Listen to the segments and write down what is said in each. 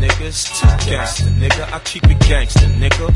nigga, it's too gangsta, nigga. I keep it gangsta, nigga.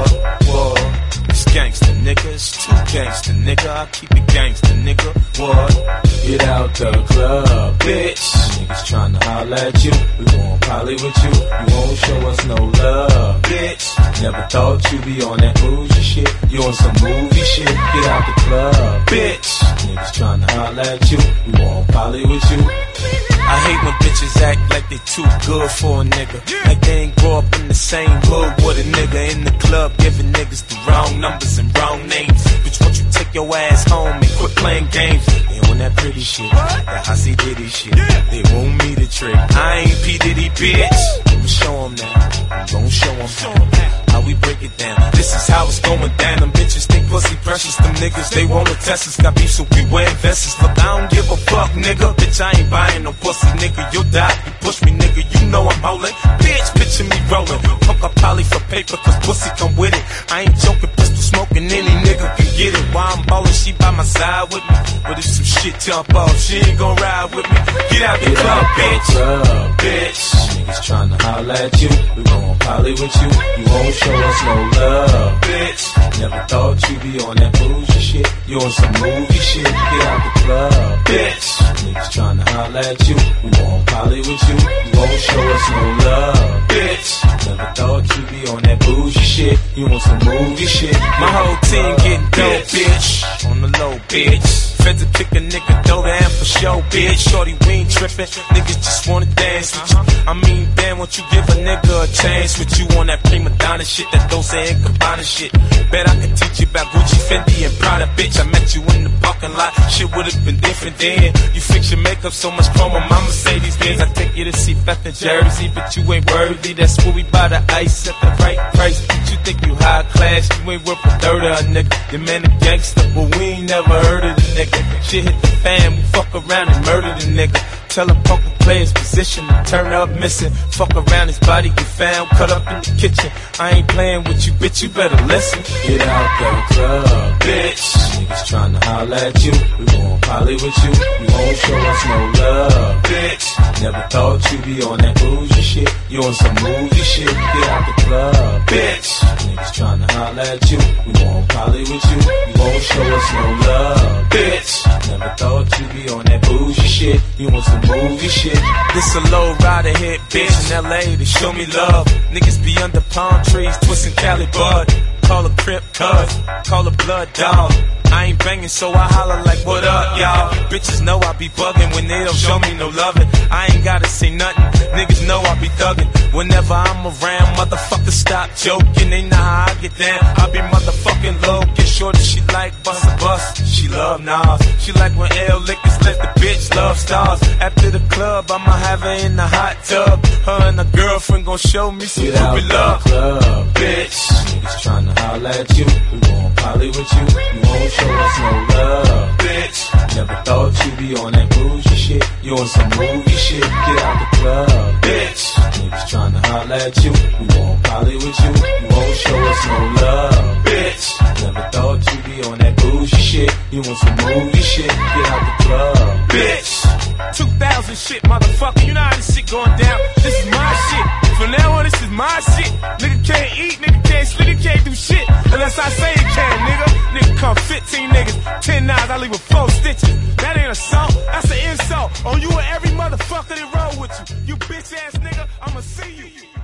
What? It's gangsta, nigga. It's too gangsta, nigga. I keep it gangsta, nigga. What? Get out the club, bitch. Niggas tryna holler at you. We won't poly with you. You won't show us no love, bitch. Never thought you'd be on that bougie shit. You on some movie shit. Get out the club, bitch. Niggas tryna holler at you. We won't poly with you. I hate when bitches act like they too good for a nigga. Like they ain't grow up in the same hood with a nigga. In the club giving niggas the wrong numbers and wrong names. Bitch, won't you take your ass home and quit playing games? They on that pretty shit, that Hossie Diddy shit. They want me to trick. I ain't P. Diddy, bitch. I'ma show them now. I'm gon' show them how we break it down. This is how it's going down. Them bitches think pussy precious. Them niggas, they wanna test us. Got beef, so we wearing vests. Look, I don't give a fuck, nigga. Bitch, I ain't buying no pussy, nigga. You'll die if you push me, nigga. You know I'm holding. Bitch, picture me rolling. Fuck up poly for paper, cause pussy come with it. I ain't joking, pistol smoking, any nigga can get it. While I'm ballin', she by my side with me. But if some shit jump off, she ain't gon' ride with me. Get out the club, bitch. Bitch. Niggas tryna holler at you. We gon' poly with you. You won't show us no love, bitch. Never thought you'd be on that bougie shit. You on some movie shit. Get out the club, bitch. Niggas tryna holler at you. We won't poly with you. You won't show us no love, bitch. Never thought you'd be on that bougie shit. You on some movie shit. My whole team getting dope, bitch. On the low, bitch. Feds to kick a nigga dough down for show, bitch. Shorty, we ain't trippin'. Niggas just wanna dance with you. I mean, damn, won't you give a nigga a chance with you on that prima donna shit, that Dolce and Gabbana shit. Bet I can teach you about Gucci, Fendi, and Prada, bitch. I met you in the parking lot. Shit would've been different then. You fix your makeup so much chrome on my Mercedes Benz. I take you to see Beth in Jersey, but you ain't worthy. That's where we buy the ice at the right price. But you think you high class, you ain't worth a third of a nigga. Your man a gangster, but we ain't never heard of the nigga. Shit hit the fan, we fuck around and murder the nigga. Tell a poker player's position to turn up missing. Fuck around, his body get found, cut up in the kitchen. I ain't playing with you, bitch, you better listen. Get out the club, bitch. Niggas tryna holler at you. We gon' poly with you. You won't show us no love, bitch. Never thought you'd be on that bougie shit. You on some movie shit. Get out the club, bitch. Niggas tryna holler at you. We gon' poly with you. You won't show us no love, bitch. Never thought you'd be on that bougie shit. You on some movie shit. This a low rider hit, bitch. In LA, they show me love. Niggas be under palm trees, twisting Cali bud. Call a crip cuz, call a blood dog. I ain't banging, so I holler like, what up, y'all? Bitches know I be bugging when they don't show me no loving. I ain't gotta say nothing, niggas know I be thugging. Whenever I'm around, motherfuckers stop joking. They know how I get down, I be motherfucking low. Get shorty, she like bust a bust. She love Nas, she like when L liquors let the bitch love stars. After the club, I'ma have her in the hot tub. Her and her girlfriend gon' show me some puppy love. Club, bitch. Niggas tryna holler at you. We gon' poly with you. You won't show us no love, bitch. Never thought you'd be on that bougie shit. You on some movie shit. Get out the club, bitch. Niggas tryna holler at you. We gon' poly with you. You won't show us no love, bitch. Never thought you'd be on that bougie shit. You on some movie shit. Get out the club, bitch. 2000 shit, motherfucker. You know how this shit going down. This is my shit. From now on, this is my shit. Nigga can't eat, nigga can't sleep, nigga can't do shit unless I say it can, nigga. Nigga come 15 niggas, 10 nines, I leave with 4 stitches. That ain't assault, that's an insult on you and every motherfucker that roll with you. You bitch ass nigga, I'ma see you.